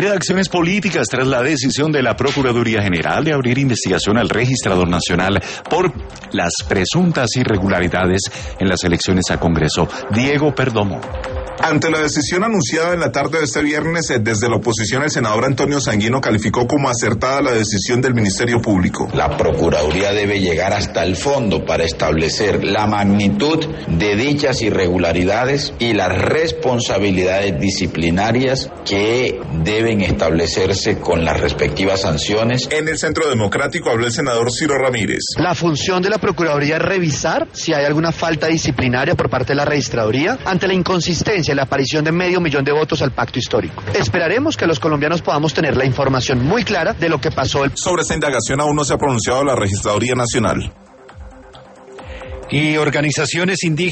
Redacciones políticas tras la decisión de la Procuraduría General de abrir investigación al Registrador Nacional por las presuntas irregularidades en las elecciones a Congreso. Diego Perdomo. Ante la decisión anunciada en la tarde de este viernes, desde la oposición el senador Antonio Sanguino calificó como acertada la decisión del Ministerio Público. La Procuraduría debe llegar hasta el fondo para establecer la magnitud de dichas irregularidades y las responsabilidades disciplinarias que deben establecerse con las respectivas sanciones. En el Centro Democrático habló el senador Ciro Ramírez. La función de la Procuraduría es revisar si hay alguna falta disciplinaria por parte de la Registraduría ante la inconsistencia la aparición de 500 000 de votos al pacto histórico. Esperaremos que los colombianos podamos tener la información muy clara de lo que pasó. Sobre esta indagación aún no se ha pronunciado la Registraduría Nacional. Y organizaciones indígenas